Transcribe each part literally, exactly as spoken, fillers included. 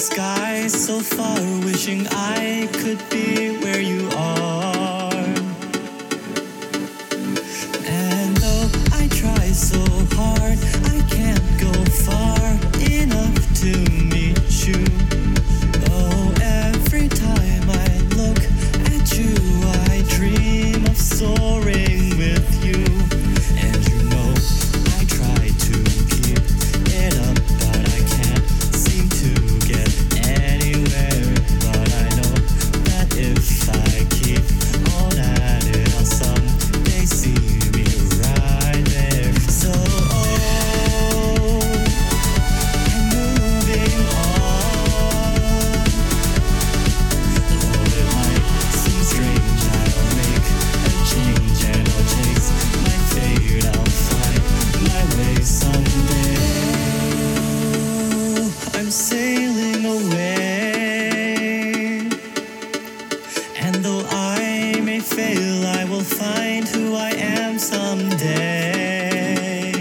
sky so far, wishing I could be where you are. And though I try so hard, I can't go far enough to meet you. Oh, every time I look at you, I dream of soaring with you. And you know I try to keep it up, but I can't seem to get anywhere. But I know that if I keep on at it, I'll someday see me right there. So oh, I'm moving on. Though it might seem strange, I'll make a change and I'll chase my fate. I'll find my way someday. I'm sailing away, and though I may fail, I will find who I am someday.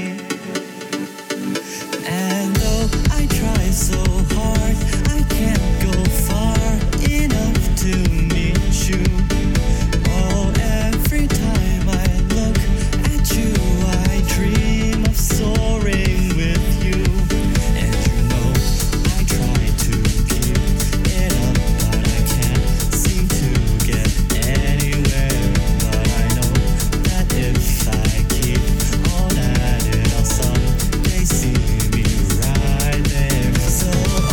And though I try so hard, I can't go far enough to meet you. Oh, every time I look at you, I dream of soaring with you. And you know I try to keep it up, but I can't seem to get anywhere. But I know that if I keep on at it, I'll someday see me right there. So oh,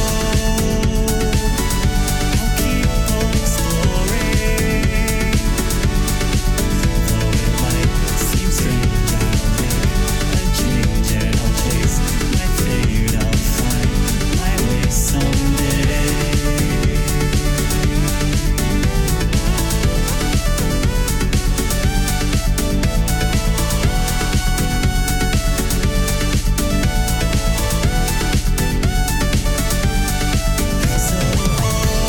I'll keep on exploring. Though it might seem strange, I'll make a change and I'll chase my fate. I'll find my way someday. So oh,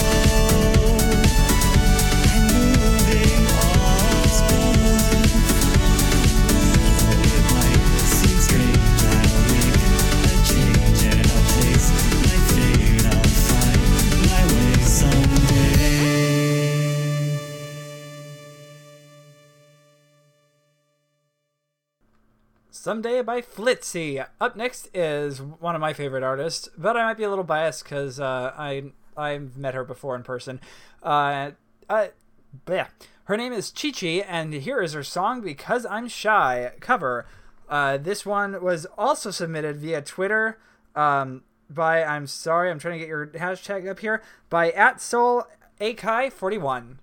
I'm moving on. Though it might seem strange, I'll make a change and I'll chase my fate. I'll find my way someday. Someday by Flitzy. Up next is one of my favorite artists, but I might be a little biased because uh, I I've met her before in person. Uh, uh, yeah. Her name is Chi Chi, and here is her song "Because I'm Shy" cover. Uh, this one was also submitted via Twitter um, by I'm sorry, I'm trying to get your hashtag up here by at Soul Akai forty-one.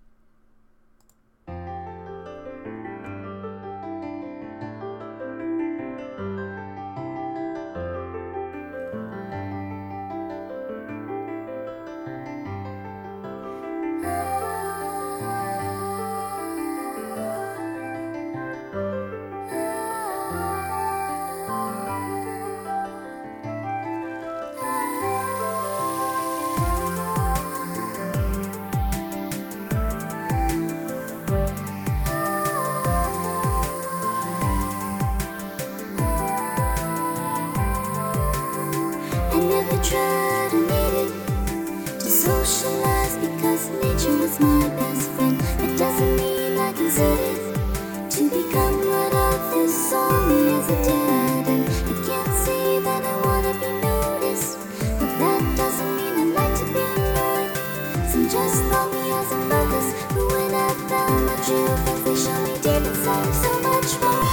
I never tried or needed to socialize because nature was my best friend. That doesn't mean I considered to become what others saw me as a dead end. I can't say that I wanna be noticed, but that doesn't mean I like to be ignored. Some just thought me as a focus, but when I found the truth, they show me deep inside so much more.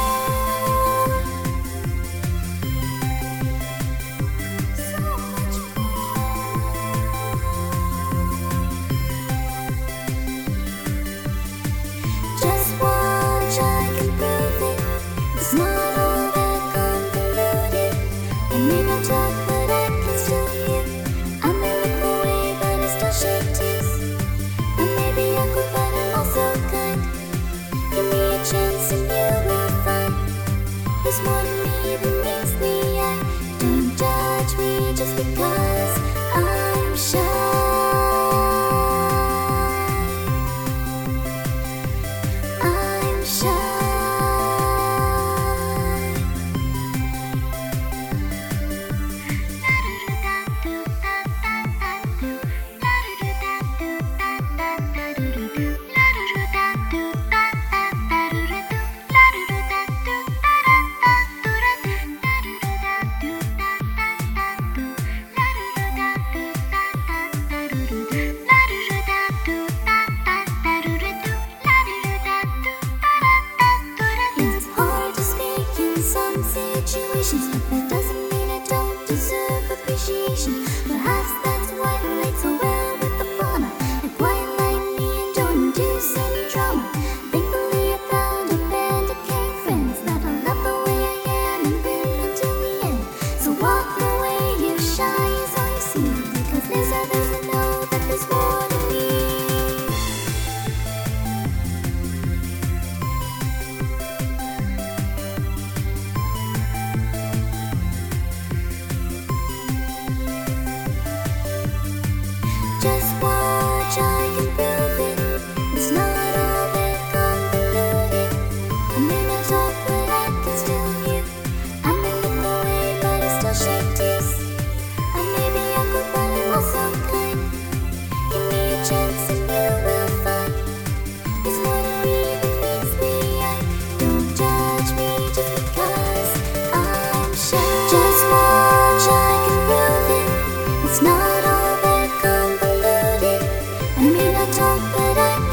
So much Just watch, I can prove it. It's not all that convoluted. I may not talk, but I can still hear. I may look away, but I still shed tears. I may be awkward, but I'm also kind. Give me a chance and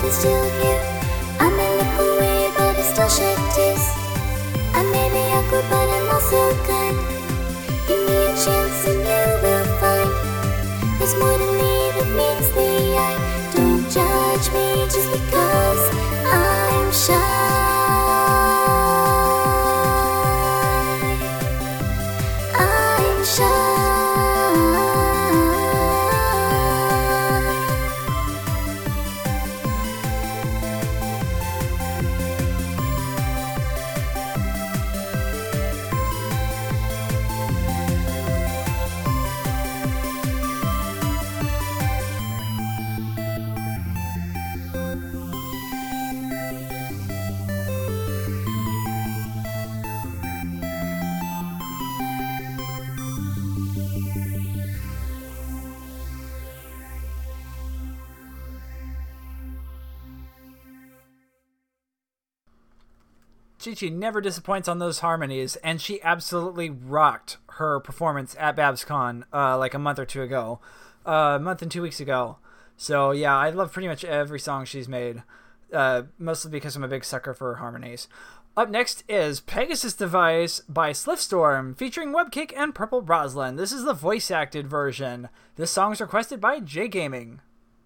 is still here. I may look away, but I still shed tears. I may be awkward, but I'm also kind. Give me a chance and you will find there's more to me that meets the eye. Don't judge me just because I'm shy. I'm shy. Chi-Chi never disappoints on those harmonies, and she absolutely rocked her performance at BabsCon uh, like a month or two ago. Uh, a month and two weeks ago. So yeah, I love pretty much every song she's made, uh, mostly because I'm a big sucker for harmonies. Up next is Pegasus Device by Slipstorm, featuring Webkick and Purple Roslyn. This is the voice-acted version. This song is requested by J Gaming.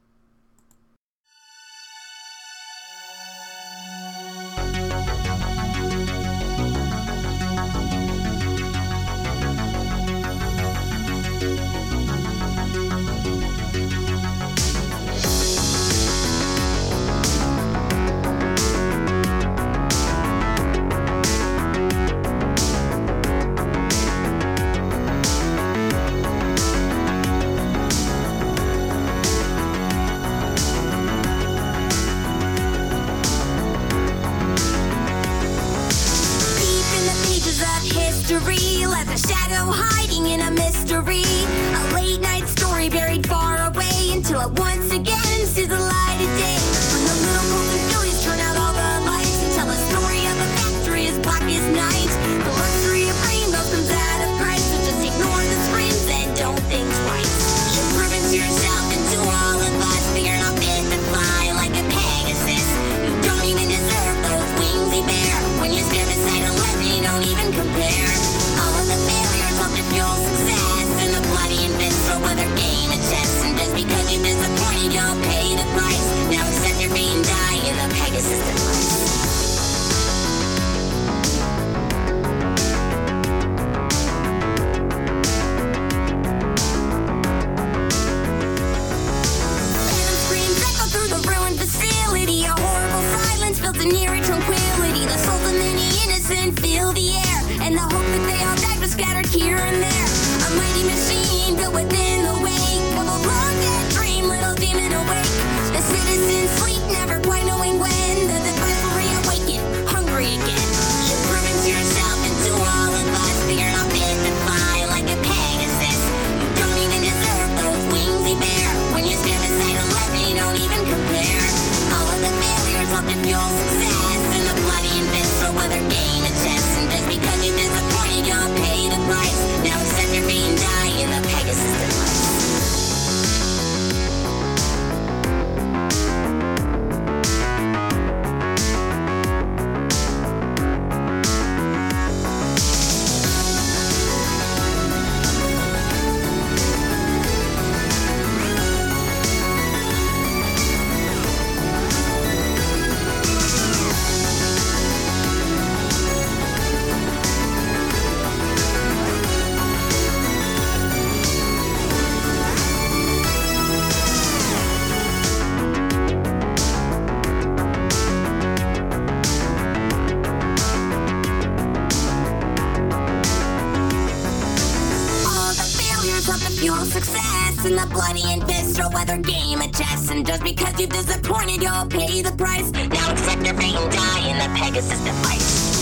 success in the bloody and visceral weather game of chess. And just because you've disappointed, you'll pay the price. Now accept your fate and die in the Pegasus device.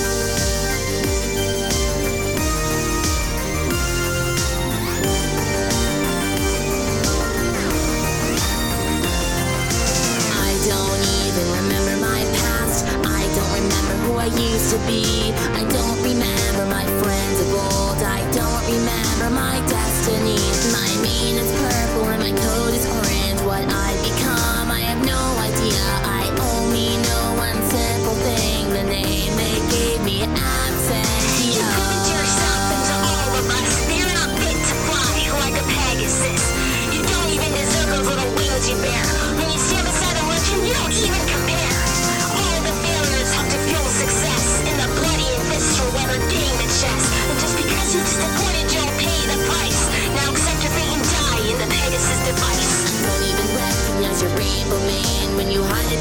I used to be. I don't remember my friends of old. I don't remember my destiny. My mane is purple and my coat is orange. What I've become, I have no idea.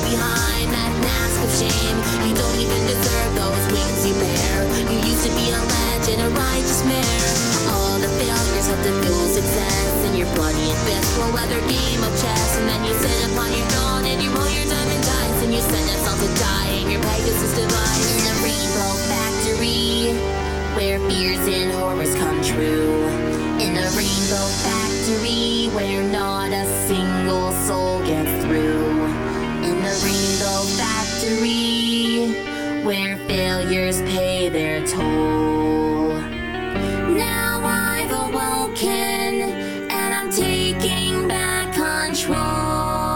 behind that mask of shame. You don't even deserve those wings you bear. You used to be a legend, a righteous mare. All the failures have to fuel success, and your bloody and fistful leather game of chess. And then you sit upon your throne and you roll your diamond dice, and you send us all to die in your Pegasus device. In the Rainbow Factory, where fears and horrors come true. In the Rainbow Factory, where not a single soul gets through. In the Rainbow Factory, where failures pay their toll. Now I've awoken, and I'm taking back control.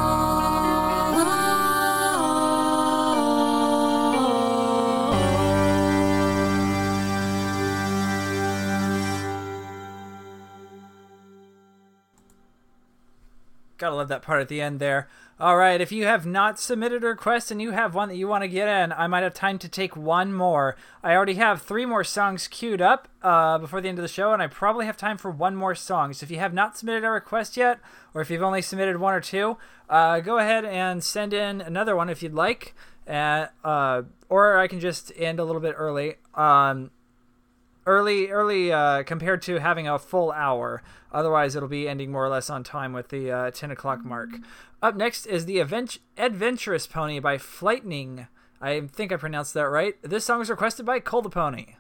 Gotta love that part at the end there. All right, if you have not submitted a request and you have one that you want to get in, I might have time to take one more. I already have three more songs queued up uh, before the end of the show, and I probably have time for one more song. So if you have not submitted a request yet, or if you've only submitted one or two, uh, go ahead and send in another one if you'd like. Uh, uh, or I can just end a little bit early. Um, early, early uh, compared to having a full hour. Otherwise, it'll be ending more or less on time with the uh, ten o'clock mark. Up next is the Advent- Adventurous Pony by Flightning. I think I pronounced that right. This song was requested by Cole the Pony.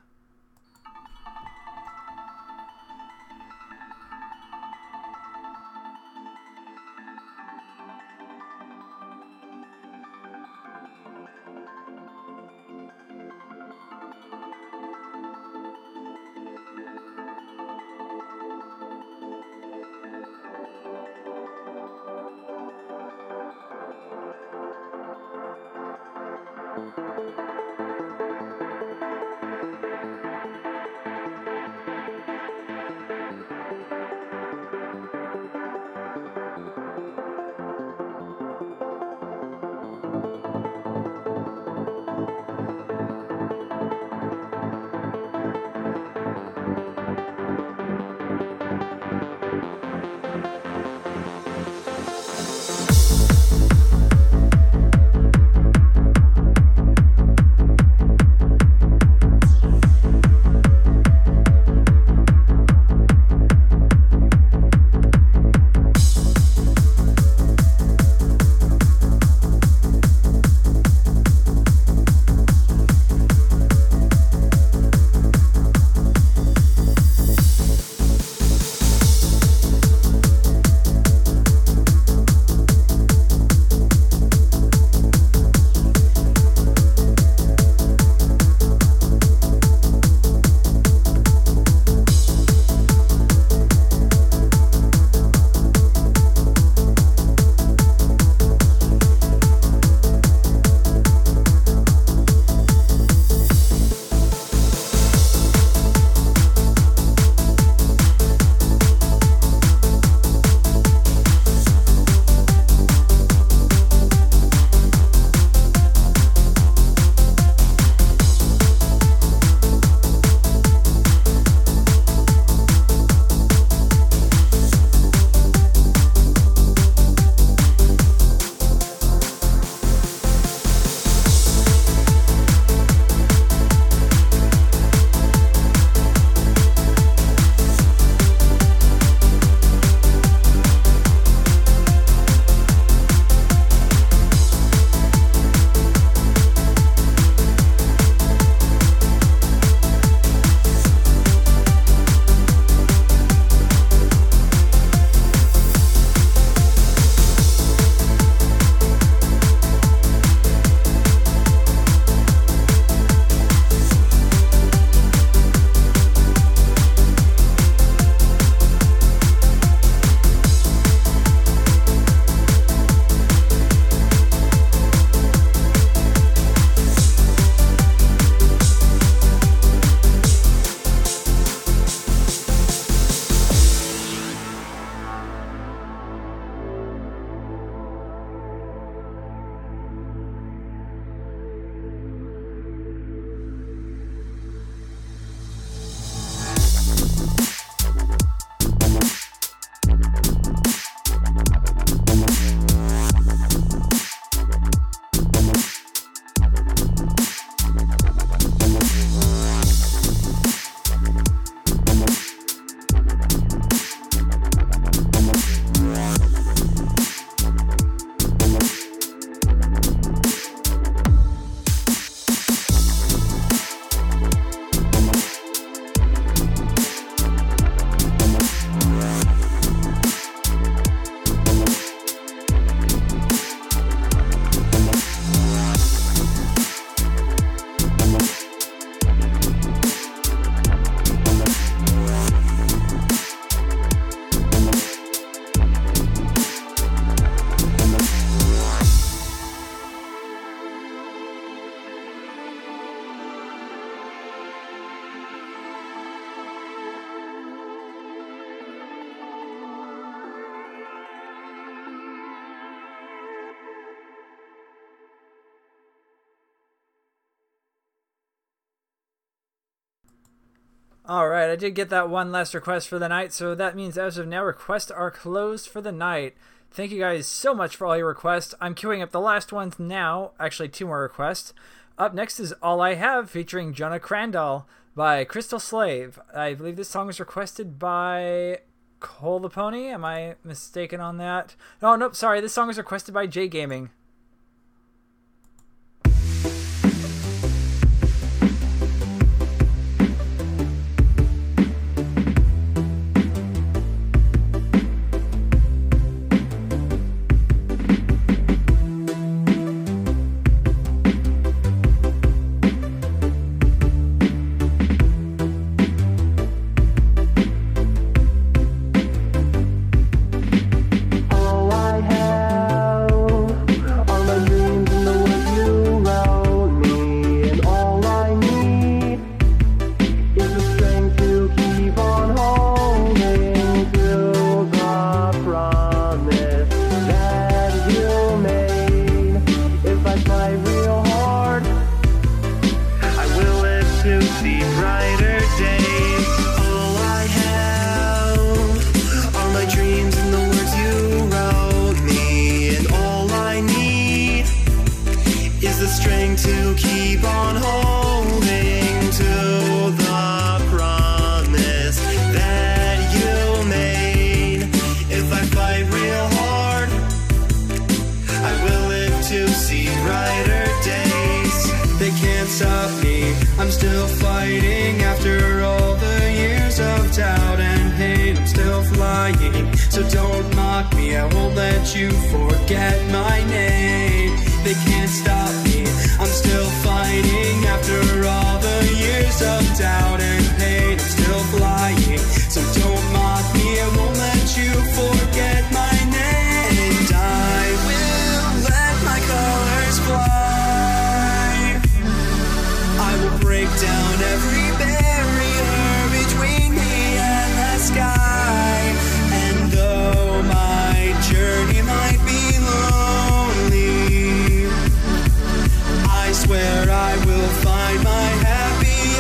All right, I did get that one last request for the night, so that means as of now, requests are closed for the night. Thank you guys so much for all your requests. I'm queuing up the last ones now. Actually, two more requests. Up next is All I Have, featuring Jonah Crandall by Crystal Slave. I believe this song was requested by Cole the Pony. Am I mistaken on that? Oh, nope, sorry. This song was requested by J Gaming. So don't mock me, I won't let you forget my name. They can't stop me, I'm still fighting. After all the years of doubt and pain, I'm still flying. So don't mock me, I won't let you forget my name. And I will let my colors fly. I will break down every barrier between me and the sky. And though my journey might be lonely, I swear I will find my happy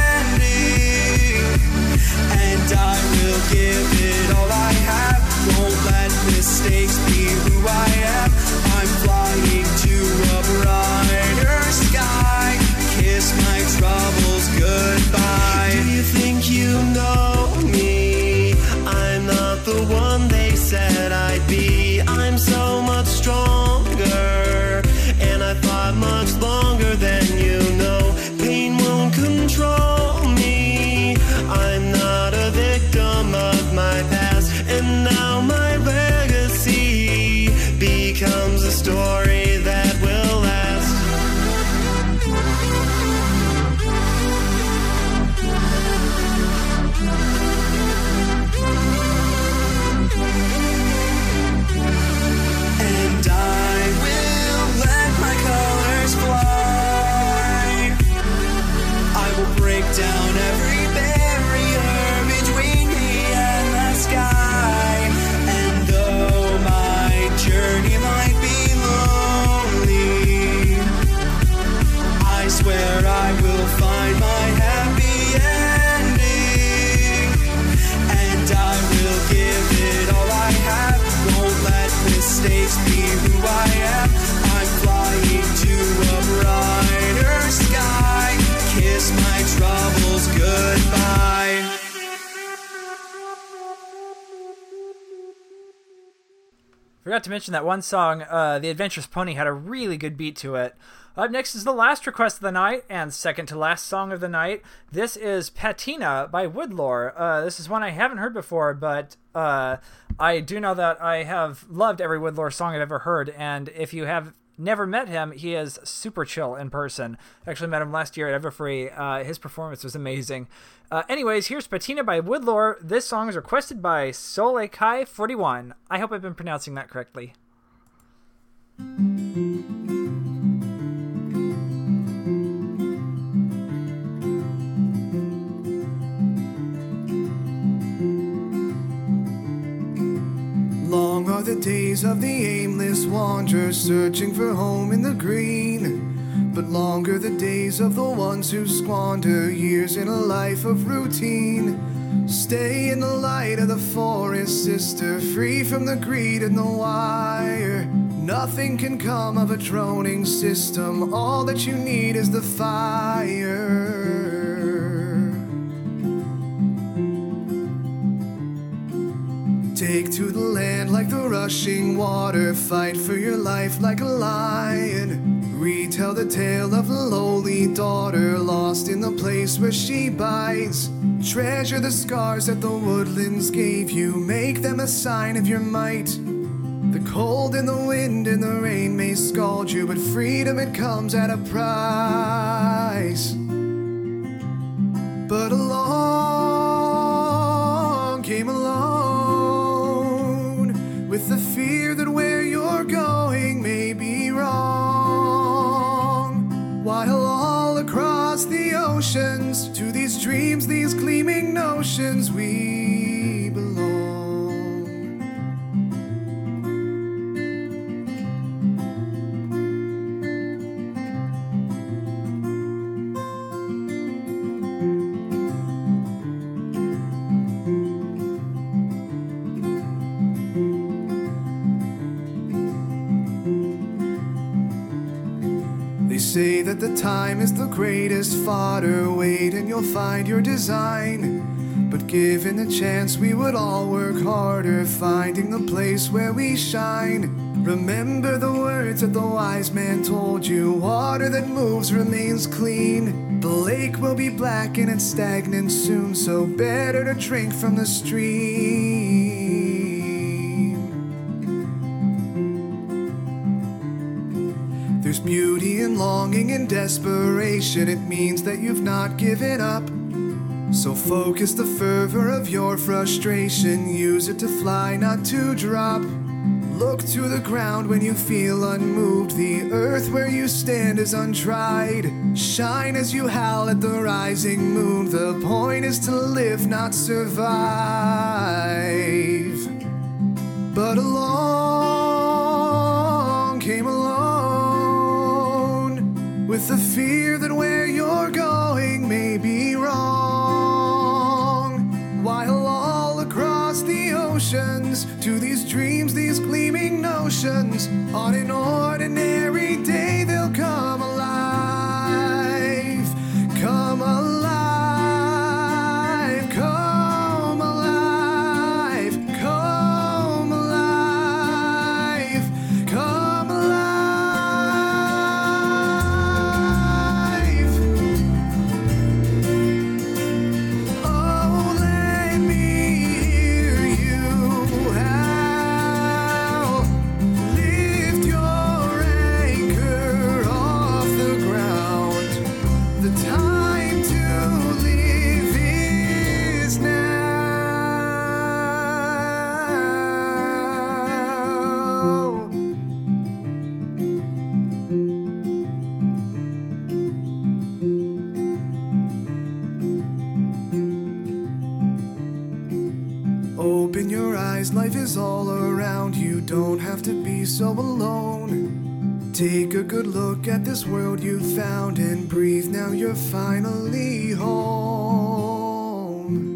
ending. And I will give it all I have. Won't let mistakes be who I am. I'm flying to a brighter sky. Kiss my troubles goodbye. Do you think you know me? I'm not the one they said I'd be. I'm so much stronger, and I fought much longer than you know. Pain won't control me. I'm not a victim of my past, and now my legacy becomes a story that will last. And I will let my colors fly. I will break down every barrier between me and the sky. And though my journey might be lonely, I swear I will find my happy ending. And I will give it all I have. Won't let mistakes be who I am. I'm flying to a brighter sky. Kiss my troubles goodbye. Forgot to mention that one song, uh, The Adventurous Pony, had a really good beat to it. Up next is the last request of the night, and second to last song of the night. This is Patina by Woodlore. Uh, this is one I haven't heard before, but uh, I do know that I have loved every Woodlore song I've ever heard, and if you have never met him, he is super chill in person. Actually met him last year at Everfree. Uh, his performance was amazing. Uh, anyways, here's Patina by Woodlore. This song is requested by Solekai forty-one. I hope I've been pronouncing that correctly. Long are the days of the aimless wanderer, searching for home in the green. But longer the days of the ones who squander years in a life of routine. Stay in the light of the forest, sister, free from the greed and the wire. Nothing can come of a droning system. All that you need is the fire. Take to the land like the rushing water. Fight for your life like a lion. Retell the tale of the lowly daughter, lost in the place where she bides. Treasure the scars that the woodlands gave you. Make them a sign of your might. The cold and the wind and the rain may scald you, but freedom, it comes at a price. But along came alone with the fear that where you're going may be wrong. While all across the oceans, to these dreams, these gleaming notions, we belong. Say that the time is the greatest fodder. Wait and you'll find your design. But given the chance, we would all work harder, finding the place where we shine. Remember the words that the wise man told you. Water that moves remains clean. The lake will be black and it's stagnant soon, so better to drink from the stream. There's beauty in longing and desperation. It means that you've not given up. So focus the fervor of your frustration. Use it to fly, not to drop. Look to the ground when you feel unmoved. The earth where you stand is untried. Shine as you howl at the rising moon. The point is to live, not survive. But along came alone with the fear that where you're going may be wrong. While all across the oceans, to these dreams, these gleaming notions, on an ordinary day they'll come alive. Come alive, come alive, come alive, come alive. Oh, let me hear you howl. Lift your anchor off the ground. The time to live is now. Open your eyes, life is all around you. Don't have to be so alone. Take a good look at this world you found and breathe. Now you're finally home.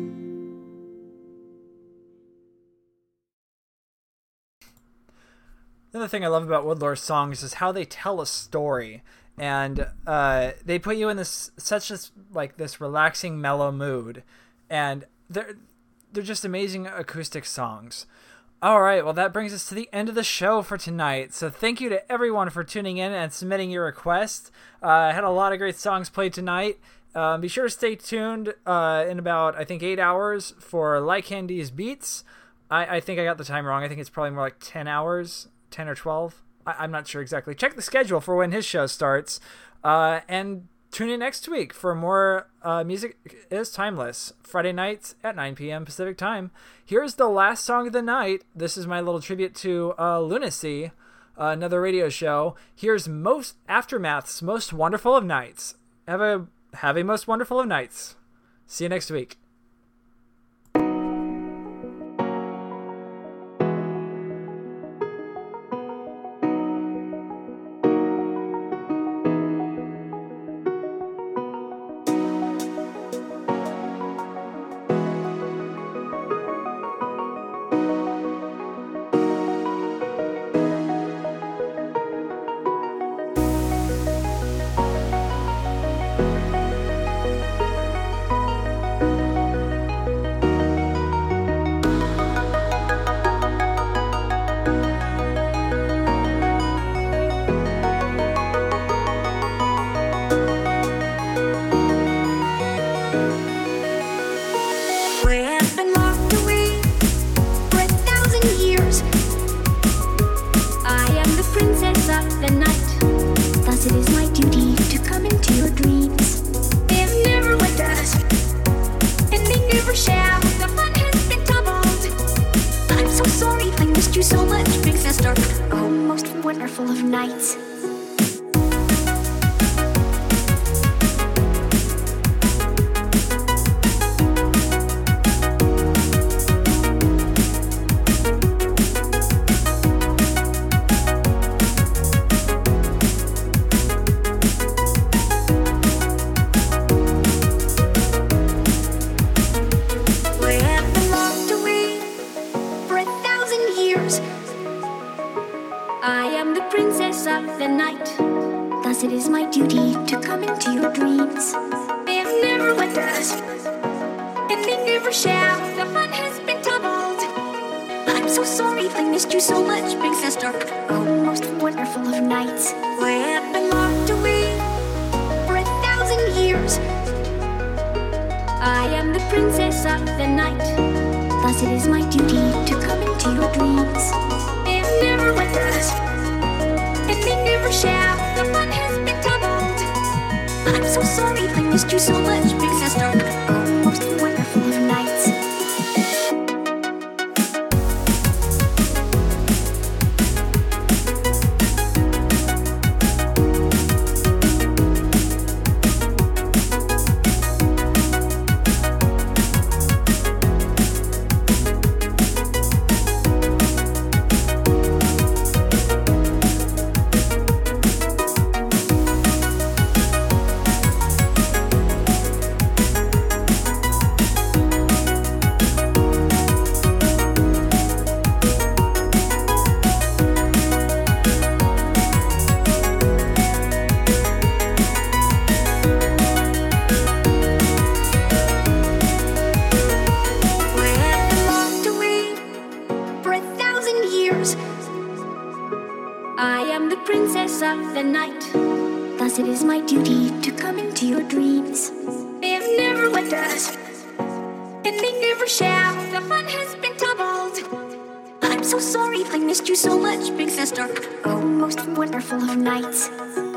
Another thing I love about Woodlore songs is how they tell a story, and uh, they put you in this such a like this relaxing, mellow mood, and they're they're just amazing acoustic songs. All right, well that brings us to the end of the show for tonight. So thank you to everyone for tuning in and submitting your requests. Uh, I had a lot of great songs played tonight. Um, be sure to stay tuned uh, in about I think eight hours for Like Candy's Beats. I, I think I got the time wrong. I think it's probably more like ten hours. ten or twelve. I, I'm not sure exactly. Check the schedule for when his show starts. Uh, and tune in next week for more uh, Music is Timeless. Friday nights at nine p.m. Pacific time. Here's the last song of the night. This is my little tribute to uh, Lunacy, uh, another radio show. Here's most Aftermath's Most Wonderful of Nights. Have a, have a most wonderful of nights. See you next week. sister. Oh, most wonderful of nights. It is my duty to come into your dreams. They have never left us, and they never shall. The fun has been doubled. I'm so sorry I missed you so much, big sister. Oh, most wonderful of nights. I have been locked away for a thousand years. I am the princess of the night. Thus it is my duty to come into your dreams. They have never left us, and they never shall. The fun has been doubled. I'm so sorry I missed you so much, big sister. Oh, most wonderful of nights. Thus it is my duty to come into your dreams. They have never left us, and they never shall. The fun has been doubled. I'm so sorry I missed you so much, big sister. Oh, most wonderful of nights.